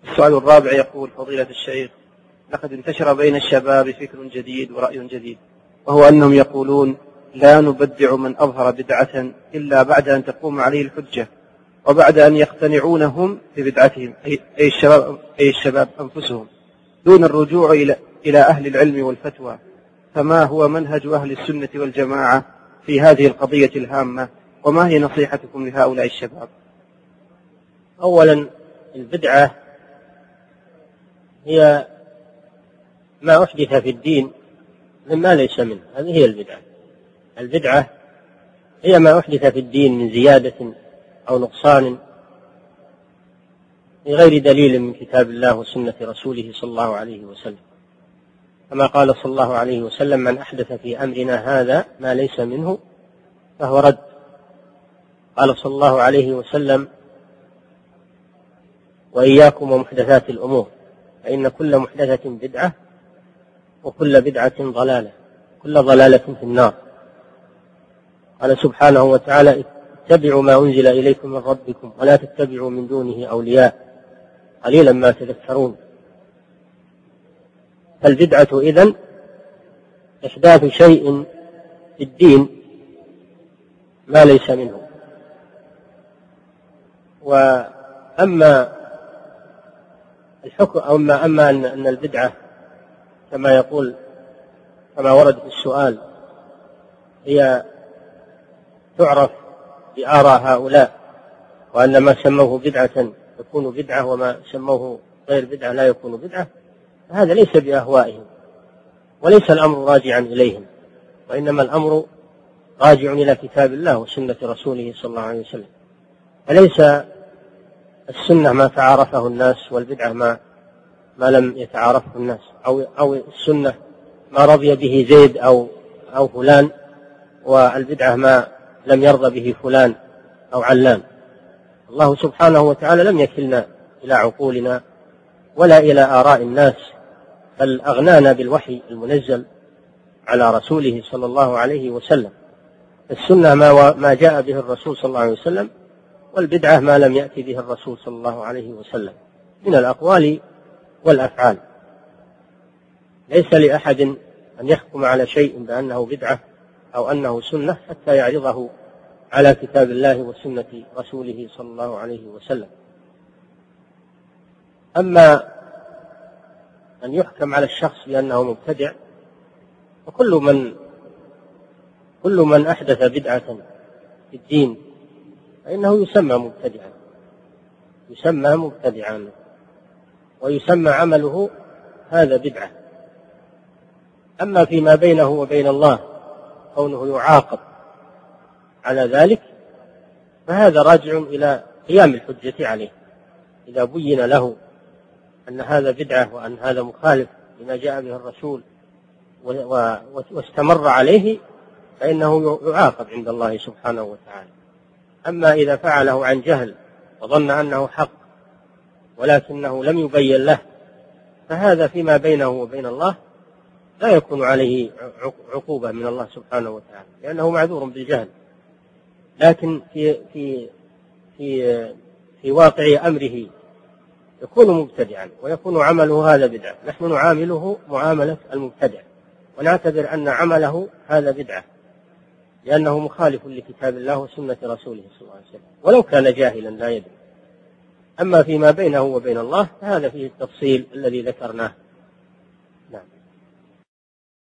السؤال الرابع يقول: فضيلة الشيخ، لقد انتشر بين الشباب فكر جديد ورأي جديد، وهو أنهم يقولون: لا نبدع من أظهر بدعة إلا بعد أن تقوم عليه الحجة، وبعد أن يقتنعون هم ببدعتهم، أي الشباب أنفسهم، دون الرجوع إلى أهل العلم والفتوى. فما هو منهج أهل السنة والجماعة في هذه القضية الهامة، وما هي نصيحتكم لهؤلاء الشباب؟ أولا، البدعة هي ما أحدث في الدين مما ليس منه، هذه هي البدعة. البدعة هي ما أحدث في الدين من زيادة أو نقصان بغير دليل من كتاب الله وسنة رسوله صلى الله عليه وسلم، كما قال صلى الله عليه وسلم: من أحدث في أمرنا هذا ما ليس منه فهو رد. قال صلى الله عليه وسلم: وإياكم ومحدثات الأمور، فإن كل محدثة بدعة وكل بدعة ضلالة، كل ضلالة في النار. قال سبحانه وتعالى: اتبعوا ما أنزل إليكم من ربكم ولا تتبعوا من دونه أولياء قليلا ما تذكرون. فالبدعة إذن إحداث شيء في الدين ما ليس منه. وأما الحكم أما أن البدعة كما ورد في السؤال هي تعرف بآراء هؤلاء، وأن ما سموه بدعة يكون بدعة وما سموه غير بدعة لا يكون بدعة، فهذا ليس بأهوائهم، وليس الأمر راجعا إليهم، وإنما الأمر راجع إلى كتاب الله وسنة رسوله صلى الله عليه وسلم. فليس السنة ما تعارفه الناس، والبدعة ما لم يتعارفه الناس، أو السنة ما رضي به زيد أو فلان، والبدعة ما لم يرضى به فلان أو علان. الله سبحانه وتعالى لم يكلنا إلى عقولنا ولا إلى آراء الناس، بل أغنانا بالوحي المنزل على رسوله صلى الله عليه وسلم. السنة ما جاء به الرسول صلى الله عليه وسلم، والبدعة ما لم يأتي به الرسول صلى الله عليه وسلم من الأقوال والأفعال. ليس لأحد أن يحكم على شيء بأنه بدعة أو أنه سنة حتى يعرضه على كتاب الله وسنة رسوله صلى الله عليه وسلم. أما أن يحكم على الشخص بأنه مبتدع، وكل من أحدث بدعة في الدين فإنه يسمى مبتدعا ويسمى عمله هذا بدعة. أما فيما بينه وبين الله كونه يعاقب على ذلك، فهذا راجع إلى قيام الحجة عليه. إذا بين له أن هذا بدعة وأن هذا مخالف لما جاء به الرسول واستمر عليه، فإنه يعاقب عند الله سبحانه وتعالى. أما إذا فعله عن جهل وظن أنه حق ولكنه لم يبين له، فهذا فيما بينه وبين الله لا يكون عليه عقوبة من الله سبحانه وتعالى، لأنه معذور بالجهل. لكن في واقع أمره يكون مبتدعا ويكون عمله هذا بدعة. نحن نعامله معاملة المبتدع ونعتبر أن عمله هذا بدعة، لأنه مخالف لكتاب الله وسنة رسوله صلى الله عليه وسلم، ولو كان جاهلا لا يدري. أما فيما بينه وبين الله فهذا فيه التفصيل الذي ذكرناه. نعم.